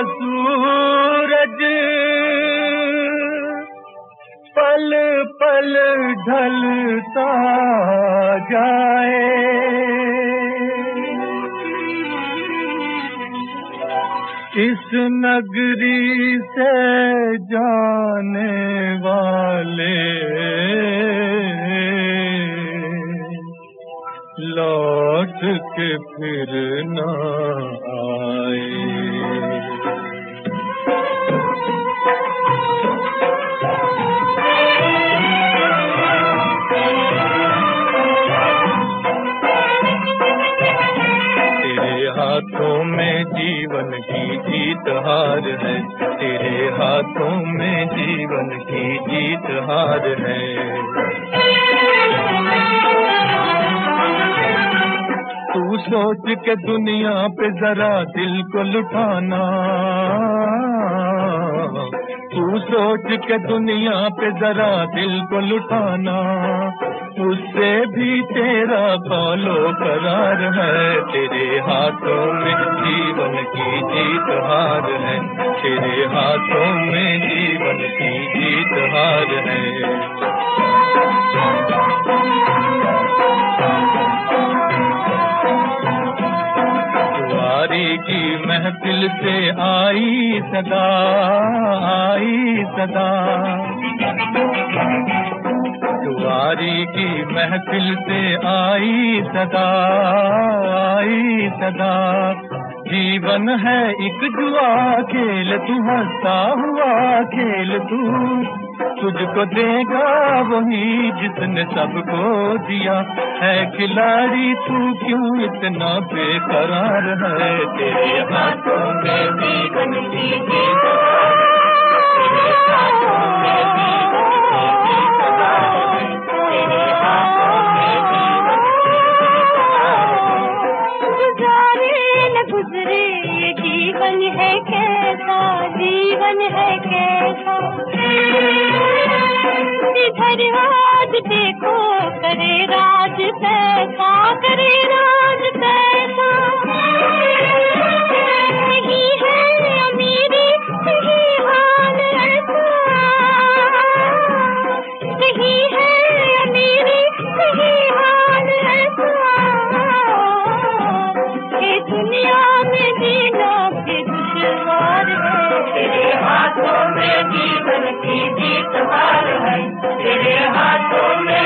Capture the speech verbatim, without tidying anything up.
सूरज पल पल ढलता जाए, इस नगरी से जाने वाले लौट के फिर न आए। तेरे हाथों में जीवन की जीत हार है, तेरे हाथों में जीवन की जीत हार है। तू सोच के दुनिया पे जरा दिल को लुटाना, तू सोच के दुनिया पे जरा दिल को लुटाना, उससे भी तेरा कौलो करार है। तेरे हाथों में जीवन की जीत हार है, तेरे हाथों में जीवन की जीत हार है। दुआरी की महफिल से आई सदा, आई सदा, दुआरी की महफिल से आई सदा, आई सदा। जीवन है एक जुआ खेल, तू हंसता हुआ खेल, तू तुझको देगा वही जिसने सबको दिया है। खिलाड़ी तू क्यों इतना बेकरार है। तेरे हाथों में जीवन की जीत, तेरे हाथों में जीवन की जीत है, तेरे हाथों में जीवन गुजारे न गुजरे ये जीवन है कैसा, जीवन है कैसा। इधर आज देखो करे राज पैसा, करे राज पैसा। नहीं है अमीरी नहीं हाल ऐसा, नहीं है अमीरी नहीं हाल ऐसा। ये दुनिया में जीना भी दुश्वार है। तेरे हाथों में जीवन की जीत हार है, तेरे हाथों में